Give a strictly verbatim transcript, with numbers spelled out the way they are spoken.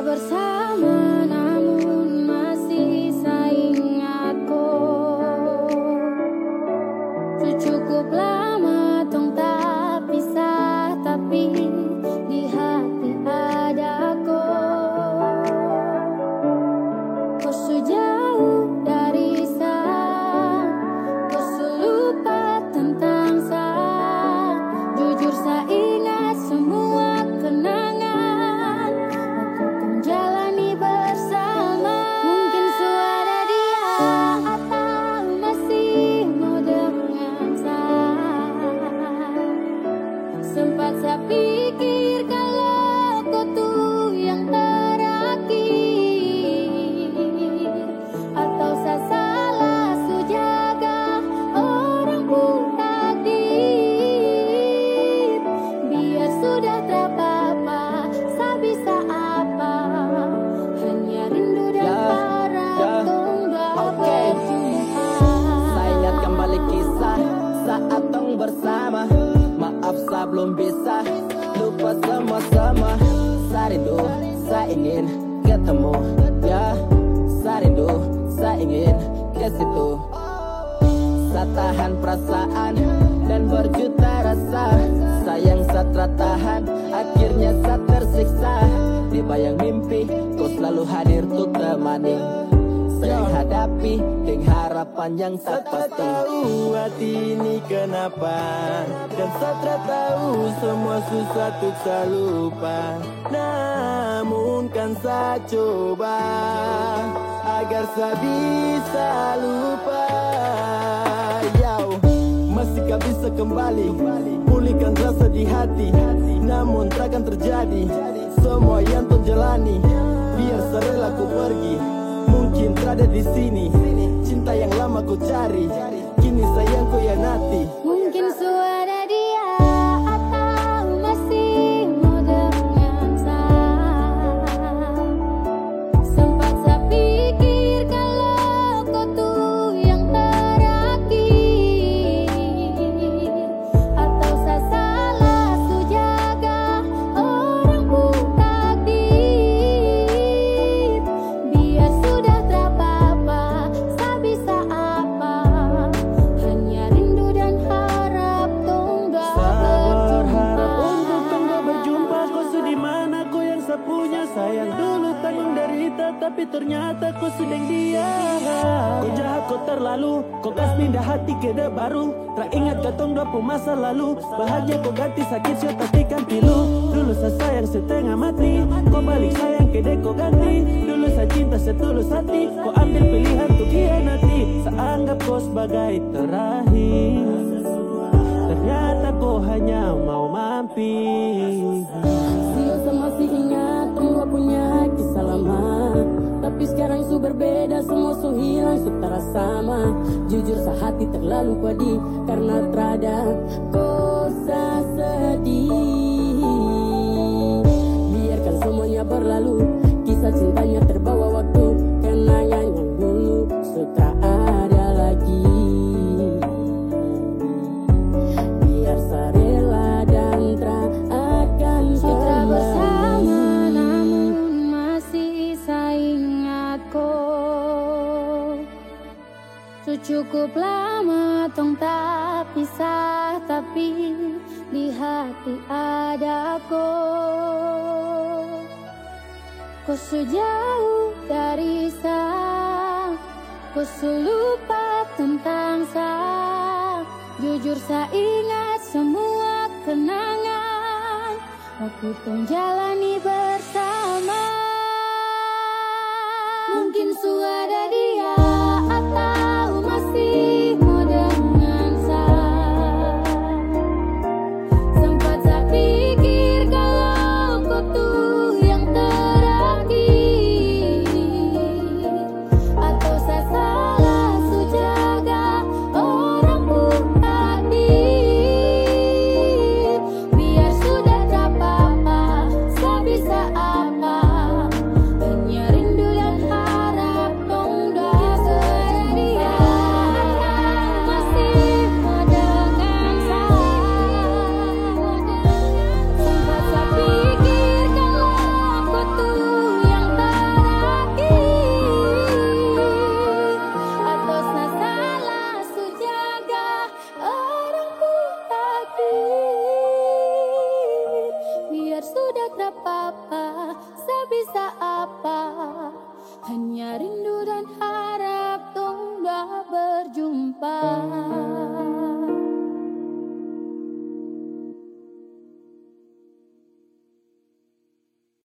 bersama namun masih bisa ingatku. Cukup lama tong tak pisah, tapi di hati ada kau. Kau sejauh dari saya, kau selupa tentang saya. Jujur saya ingat semua kenangan aku pun jalani bersama. Mungkin suara dia atau masih mau dengan saya. Sempat saya pikir kalau kau tuh yang terakhir, atau saya salah sujaga orang pun takdir. Biar sudah tak apa-apa, saya bisa apa, hanya rindu dan harap tong dapat jumpa. Saya ingat kembali kisah saat tong bersama. Maaf saya belum bisa lupa sama-sama. Saya rindu, saya ingin ketemu. Ya, saya rindu, saya ingin ke situ. Saya tahan perasaan dan berjuta rasa. Sayang saya tertahan, akhirnya saya tersiksa. Di bayang mimpi, kau selalu hadir untuk temani. Saya hadapi dengan harapan yang tak pasti. Tahu hati ini kenapa, dan saya tahu semua susah untuk saya lupa. Namun kan saya coba agar saya bisa lupa. Yau, masih gak bisa kembali pulihkan rasa di hati. Namun takkan terjadi semua yang tuh jalani. Biar serela ku pergi, mungkin terada di sini. Cinta yang lama ku cari, kini sayang ku yanati. Mungkin suara dia atau masih mau dengan saya. Sempat saya pikir kalau kau tuh yang terakhir, atau saya salah sujaga orang pun takdir. Biar sudah tak apa-apa, saya bisa apa, hanya rindu dan harap tong dapat Berharap berjumpa. untuk tong gak berjumpa. Kau sedih mana, kau yang saya punya. Sayang dulu tanggung derita, tapi ternyata kau sedang dia. Kau jahat, kau terlalu, kau kas pindah hati ke de baru. Teringat ketong dua puluh masa lalu. Bahagia kau ganti sakit sio tapi kan pilu. Dulu saya sayang setengah mati, kau balik sayang ke de kau ganti. Dulu saya cinta setulus hati, kau ambil pilihan untuk hianati. Saya anggap kau sebagai terakhir, ternyata kau hanya mau mampir. Sial saya masih ingat semua punya kisah lama, tapi sekarang su berbeda, semua su hilang, su terasa sama. Jujur sa hati terlalu pedih karena terada kau sa sedih. Biarkan semuanya berlalu, kisah cintanya terbawa waktu. Kenangan yang dulu sudah ada lagi. Biar saya rela dan tak akan sutra bersama namun masih saya ingat kau. Cukup lama tong tak pisah, tapi di hati ada kau. Kau sejauh dari saya, kau selupa tentang saya. Jujur saya ingat semua kenangan aku pun jalani bersama.